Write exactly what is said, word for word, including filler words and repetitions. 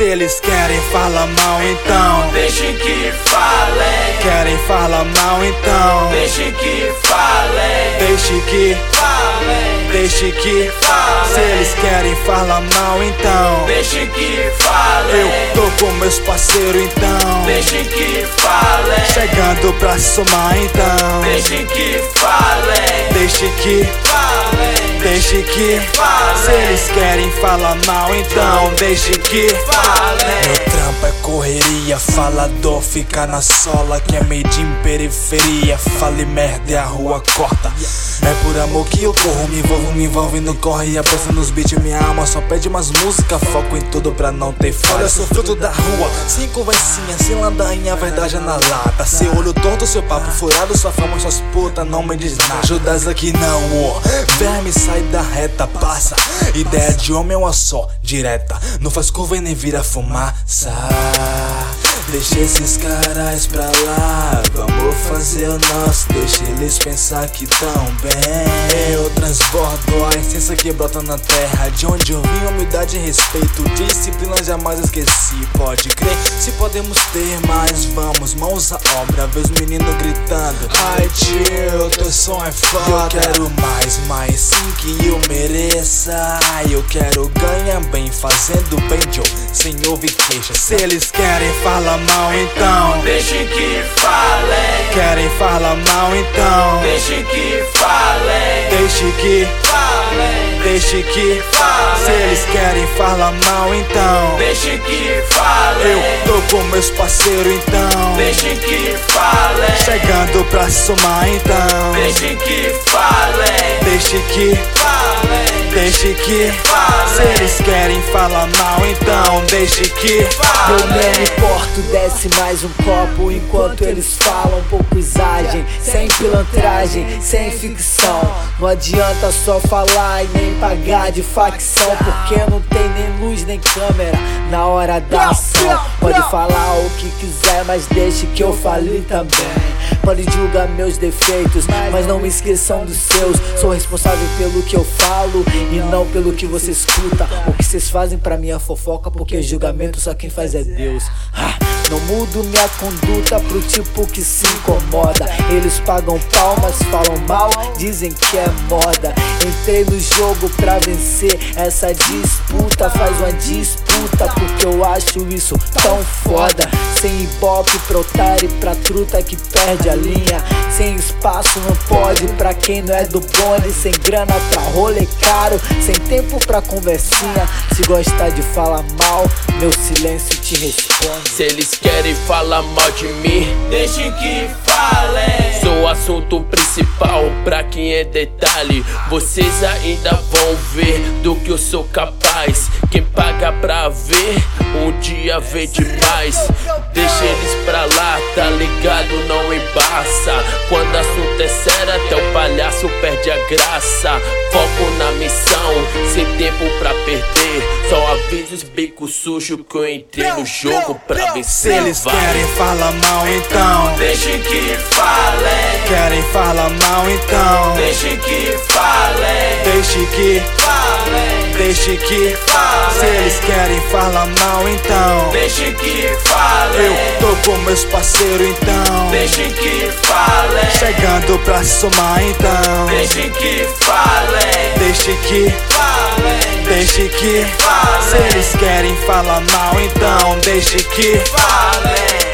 Se eles querem falar mal, então deixem que falem. Querem falar mal, então Deixem que falem. Deixe que Falem. Deixe que Falem. Se eles querem falar mal, então Deixem que falem. eu tô com meus parceiros, então Deixem que falem. chegando pra somar, então Deixem que falem. Deixe que Falem. Deixe que Falem. Se eles querem falar mal, então deixe que Falem. Meu trampo é correria, falador fica na sola. Que é made in periferia, fale merda e a rua corta. É por amor que eu corro, me envolvo, me envolvo e não corre. Aposto nos beats, minha alma só pede umas músicas. Foco em tudo pra não ter falha. Eu sou fruto da rua, sem conversinha, sem ladainha, a verdade é na lata. Seu olho torto, seu papo furado, sua fama, suas putas não me diz nada. Judas aqui não, ó, verme sai da reta, passa. Ideia de homem é uma só, direta. Não faz curva e nem vira fumaça. Deixa esses caras pra lá, vamos fazer o nosso. Deixa eles pensar que tão bem. Eu transbordo a essência que brota na terra. De onde eu vim, humildade e respeito, disciplina jamais esqueci. Pode crer, se podemos ter mais, vamos, mãos à obra. Vê os meninos gritando, ai tio, teu som é foda. Eu quero mais, mais sim que eu mereça. Eu quero ganhar bem, fazendo bem, Joe, sem ouvir queixa. Se eles querem falar mal, então Deixem que falem. Querem falar mal, então Deixem que falem. Deixe que Falem. Deixe que Falem. Se eles querem falar mal, então Deixem que falem. eu tô com meus parceiros, então Deixem que falem. chegando pra somar, então Deixem que falem. Deixe que Falem. Deixe que Falem. Se eles querem falar mal, então deixe que Eu Falem. não me importo, desce mais um copo. Enquanto eles falam, poucos agem. Sem pilantragem, sem ficção. Não adianta só falar e nem pagar de facção, porque não tem nem luz nem câmera na hora da ação. Pode falar o que quiser, mas deixe que eu fale também. Pode julgar meus defeitos, mas não me esqueçam dos seus. Sou responsável pelo que eu falo e não pelo que você escuta. O que vocês fazem pra mim é fofoca, porque julgamento só quem faz é Deus. Ah, não mudo minha conduta pro tipo que se incomoda. Eles pagam palmas, falam mal, dizem que é moda. Entrei no jogo pra vencer essa disputa. Faz uma disputa, porque eu acho isso tão foda. Sem ibope pra otário e pra truta que perde a linha. Sem espaço não pode pra quem não é do bonde. Sem grana pra rolê caro, sem tempo pra conversinha. Se gostar de falar mal, meu silêncio te responde. Se eles querem falar mal de mim, deixem que falem. Sou o assunto principal pra quem é detalhe. Vocês ainda vão ver do que eu sou capaz. Quem paga pra ver, um dia vê demais. Deixa eles pra lá, tá ligado, não embaça. Quando assunto é sério, até o palhaço perde a graça. Foco na missão, sem tempo pra perder. Só aviso os bicos sujos que eu entrei no jogo pra Se vencer. eles Vai. querem falar mal, então Deixem que falem. Querem falar mal, então Deixem que falem. Deixe que Falem. Deixe que Falem. Se eles querem falar mal, então Deixem que falem. eu tô com meus parceiros, então Deixem que falem. chegando pra somar, então Deixem que falem. Deixe que Falem. Deixe que Falem. Se eles querem falar mal, então deixe que Falem.